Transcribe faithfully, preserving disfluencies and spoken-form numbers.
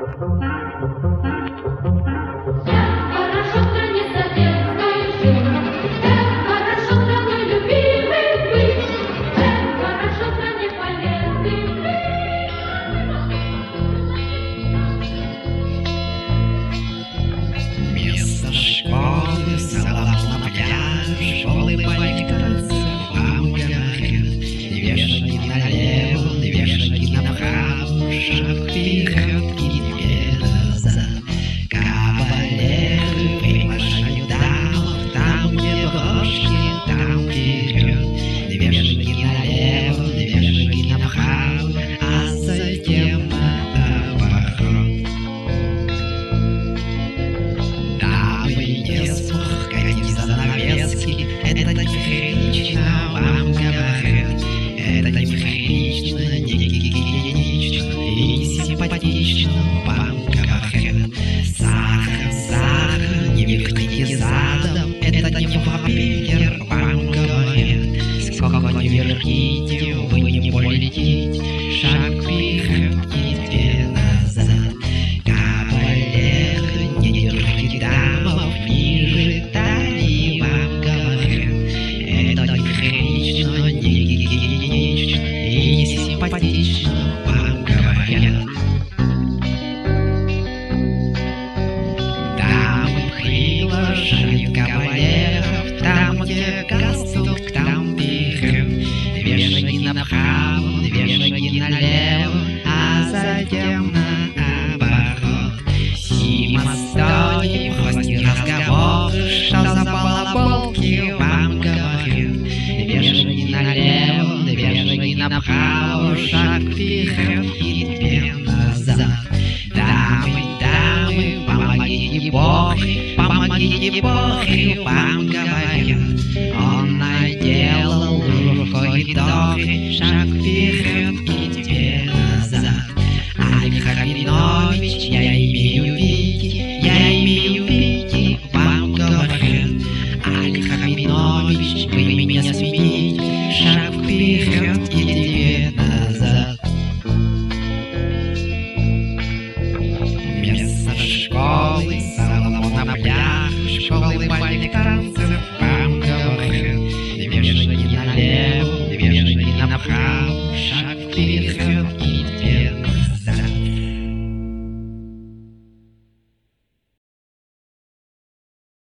Вместо школы салам на пляж, улыбайка танцев вам говорят. Две шаги налево, две шаги направо, шаг вперед и две назад. Кавалеры приглашают дамов, там где брошки, там вперед. Две шаги налево, две шаги направо, а затем наоборот. Горите занавески, это неприлично вам говорят. Это неприлично, не гигиенично и не симпатично вам говорят. Сахар, сахар, не вертите задом, это не вампир вам говорят. Сколько не вертите, вы не полетите, шаг вперед и две назад. Кавалеры, не держите дамов ниже талии вам говорят. Это неприлично, не гигиенично и не симпатично вам говорят. Дамы приглашают кавалеров, там где галстук, там вперед. Две шаги направо, две шаги налево, а затем наоборот. Сима стоит, бросьте разговоры, что за балаболки вам говорят. Две шаги налево, две шаги направо, шаг вперед и две назад. Дамы, дамы, помогите Боги, помогите Боги вам говорят. Он наделал лужу в коридоре, шаг вперед и две назад. Олег Рабинович, я имею видеть, я имею видеть, вам говорят. Олег Рабинович, вы меня смените, шаг вперед.